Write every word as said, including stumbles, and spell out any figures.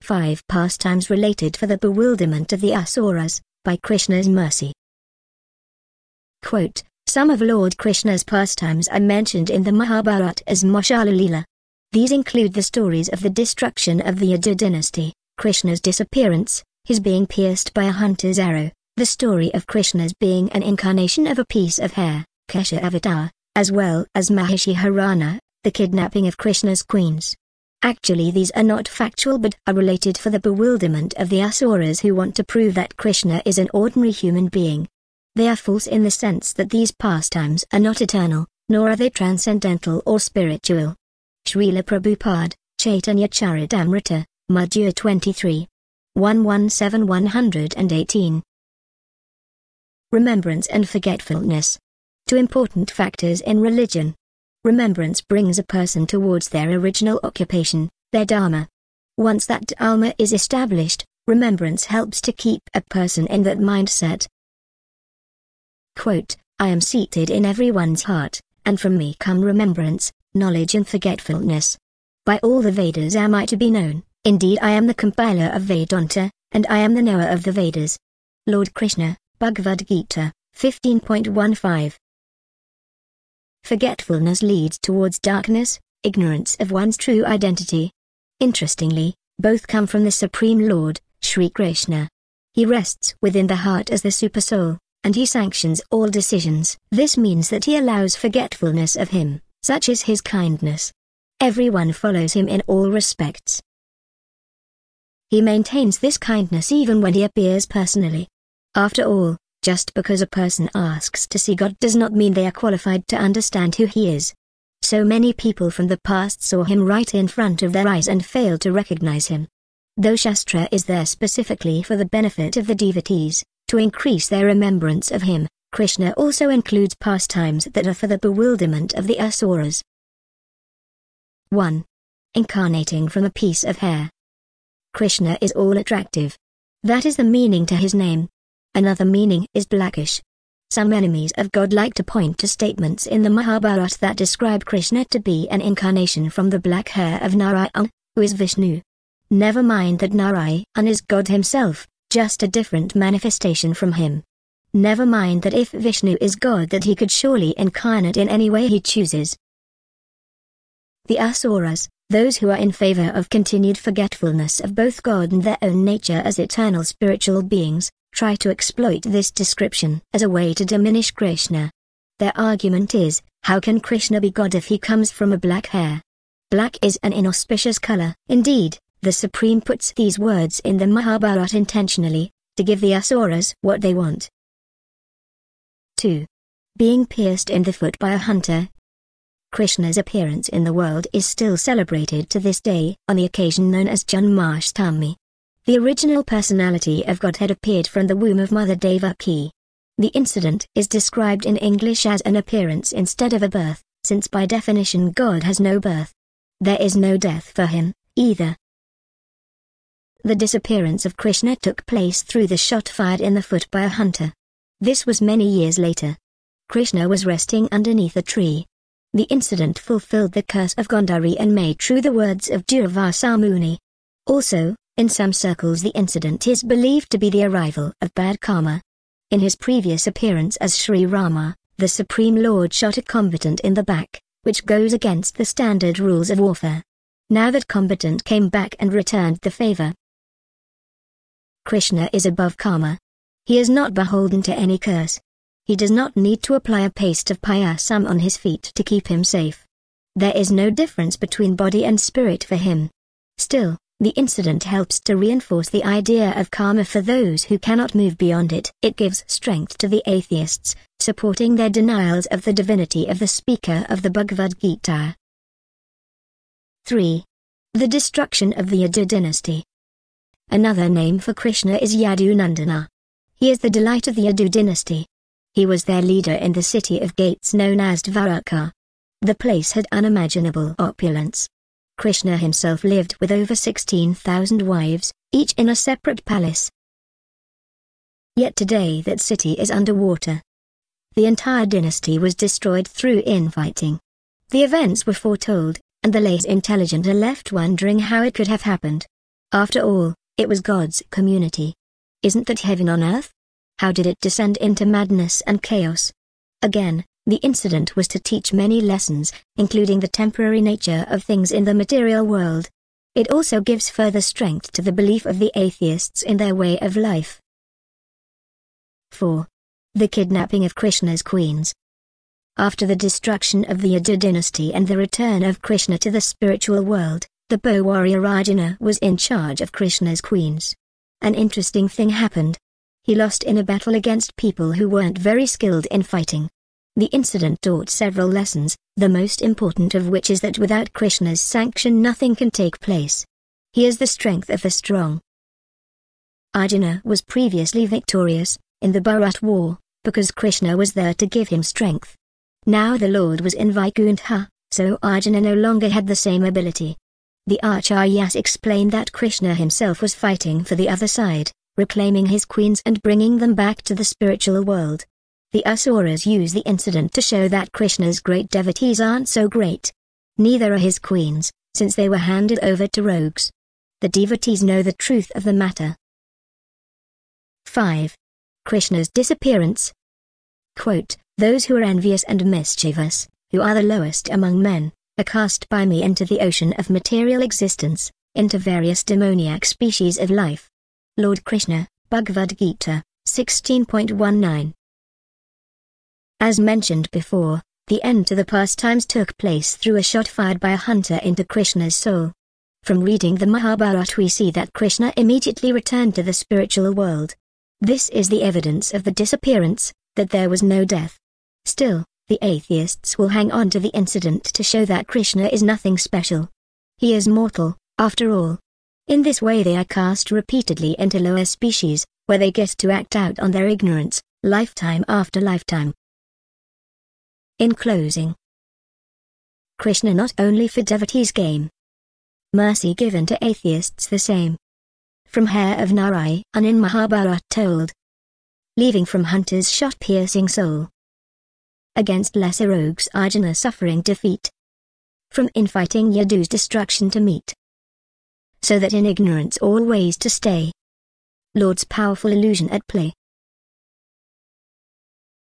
Five pastimes related for the bewilderment of the Asuras, by Krishna's mercy. Quote, some of Lord Krishna's pastimes are mentioned in the Mahabharata as Moshala Leela. These include the stories of the destruction of the Yadu dynasty, Krishna's disappearance, his being pierced by a hunter's arrow, the story of Krishna's being an incarnation of a piece of hair, Kesha Avatar, as well as Mahishi Harana, the kidnapping of Krishna's queens. Actually these are not factual but are related for the bewilderment of the Asuras who want to prove that Krishna is an ordinary human being. They are false in the sense that these pastimes are not eternal, nor are they transcendental or spiritual. Srila Prabhupada, Chaitanya Charitamrita, Madhya twenty-three. one seventeen one eighteen. Remembrance and forgetfulness. Two important factors in religion. Remembrance brings a person towards their original occupation, their dharma. Once that dharma is established, remembrance helps to keep a person in that mindset. Quote, I am seated in everyone's heart, and from me come remembrance, knowledge and forgetfulness. By all the Vedas am I to be known, indeed I am the compiler of Vedanta, and I am the knower of the Vedas. Lord Krishna, Bhagavad Gita, fifteen point one five. Forgetfulness leads towards darkness, ignorance of one's true identity. Interestingly, both come from the Supreme Lord, Sri Krishna. He rests within the heart as the Supersoul, and he sanctions all decisions. This means that he allows forgetfulness of him, such is his kindness. Everyone follows him in all respects. He maintains this kindness even when he appears personally. After all, just because a person asks to see God does not mean they are qualified to understand who he is. So many people from the past saw him right in front of their eyes and failed to recognize him. Though Shastra is there specifically for the benefit of the devotees, to increase their remembrance of him, Krishna also includes pastimes that are for the bewilderment of the Asuras. one. Incarnating from a piece of hair. Krishna is all-attractive. That is the meaning to his name. Another meaning is blackish. Some enemies of God like to point to statements in the Mahabharata that describe Krishna to be an incarnation from the black hair of Narayan, who is Vishnu. Never mind that Narayan is God himself, just a different manifestation from him. Never mind that if Vishnu is God that he could surely incarnate in any way he chooses. The Asuras, those who are in favor of continued forgetfulness of both God and their own nature as eternal spiritual beings, try to exploit this description as a way to diminish Krishna. Their argument is, how can Krishna be God if he comes from a black hair? Black is an inauspicious color. Indeed, the Supreme puts these words in the Mahabharata intentionally, to give the Asuras what they want. two. Being pierced in the foot by a hunter. Krishna's appearance in the world is still celebrated to this day on the occasion known as Janmashtami. The original personality of Godhead appeared from the womb of Mother Devaki. The incident is described in English as an appearance instead of a birth, since by definition God has no birth. There is no death for him, either. The disappearance of Krishna took place through the shot fired in the foot by a hunter. This was many years later. Krishna was resting underneath a tree. The incident fulfilled the curse of Gandhari and made true the words of Durvasa Muni. Also, in some circles the incident is believed to be the arrival of bad karma. In his previous appearance as Sri Rama, the Supreme Lord shot a combatant in the back, which goes against the standard rules of warfare. Now that combatant came back and returned the favor. Krishna is above karma. He is not beholden to any curse. He does not need to apply a paste of payasam on his feet to keep him safe. There is no difference between body and spirit for him. Still, the incident helps to reinforce the idea of karma for those who cannot move beyond it. It gives strength to the atheists, supporting their denials of the divinity of the speaker of the Bhagavad Gita. three. The destruction of the Yadu dynasty. Another name for Krishna is Yadunandana. He is the delight of the Yadu dynasty. He was their leader in the city of gates known as Dvaraka. The place had unimaginable opulence. Krishna himself lived with over sixteen thousand wives, each in a separate palace. Yet today that city is underwater. The entire dynasty was destroyed through infighting. The events were foretold, and the less intelligent are left wondering how it could have happened. After all, it was God's community. Isn't that heaven on earth? How did it descend into madness and chaos? Again, the incident was to teach many lessons, including the temporary nature of things in the material world. It also gives further strength to the belief of the atheists in their way of life. four. The kidnapping of Krishna's queens. After the destruction of the Yadu dynasty and the return of Krishna to the spiritual world, the bow warrior Arjuna was in charge of Krishna's queens. An interesting thing happened. He lost in a battle against people who weren't very skilled in fighting. The incident taught several lessons, the most important of which is that without Krishna's sanction nothing can take place. He is the strength of the strong. Arjuna was previously victorious in the Bharat war, because Krishna was there to give him strength. Now the Lord was in Vaikuntha, so Arjuna no longer had the same ability. The Acharyas explained that Krishna himself was fighting for the other side, reclaiming his queens and bringing them back to the spiritual world. The Asuras use the incident to show that Krishna's great devotees aren't so great. Neither are his queens, since they were handed over to rogues. The devotees know the truth of the matter. five. Krishna's disappearance. Quote, "Those who are envious and mischievous, who are the lowest among men, are cast by me into the ocean of material existence, into various demoniac species of life." Lord Krishna, Bhagavad Gita, sixteen point nineteen. As mentioned before, the end to the pastimes took place through a shot fired by a hunter into Krishna's soul. From reading the Mahabharata we see that Krishna immediately returned to the spiritual world. This is the evidence of the disappearance, that there was no death. Still, the atheists will hang on to the incident to show that Krishna is nothing special. He is mortal, after all. In this way they are cast repeatedly into lower species, where they get to act out on their ignorance, lifetime after lifetime. In closing, Krishna not only for devotees game mercy given to atheists the same. From hair of Narayan in Mahabharata told, leaving from hunter's shot-piercing soul. Against lesser rogues Arjuna suffering defeat. From infighting Yadu's destruction to meet. So that in ignorance always to stay. Lord's powerful illusion at play.